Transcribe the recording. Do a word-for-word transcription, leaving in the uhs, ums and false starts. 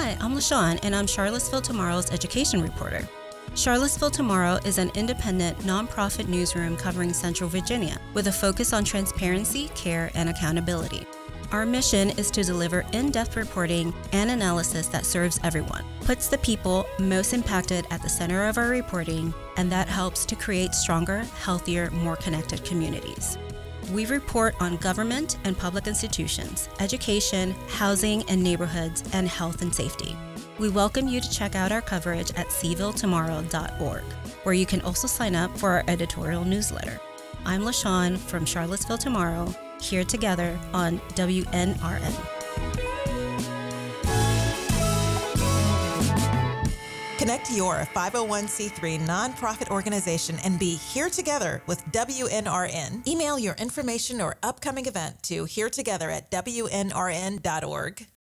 Hi, I'm LaShawn, and I'm Charlottesville Tomorrow's education reporter. Charlottesville Tomorrow is an independent, nonprofit newsroom covering Central Virginia with a focus on transparency, care, and accountability. Our mission is to deliver in-depth reporting and analysis that serves everyone, puts the people most impacted at the center of our reporting, and that helps to create stronger, healthier, more connected communities. We report on government and public institutions, education, housing and neighborhoods, and health and safety. We welcome you to check out our coverage at c ville tomorrow dot org, where you can also sign up for our editorial newsletter. I'm LaShawn from Charlottesville Tomorrow, here together on W N R N. Connect your five oh one c three nonprofit organization and be here together with W N R N. Email your information or upcoming event to here together at w n r n dot org.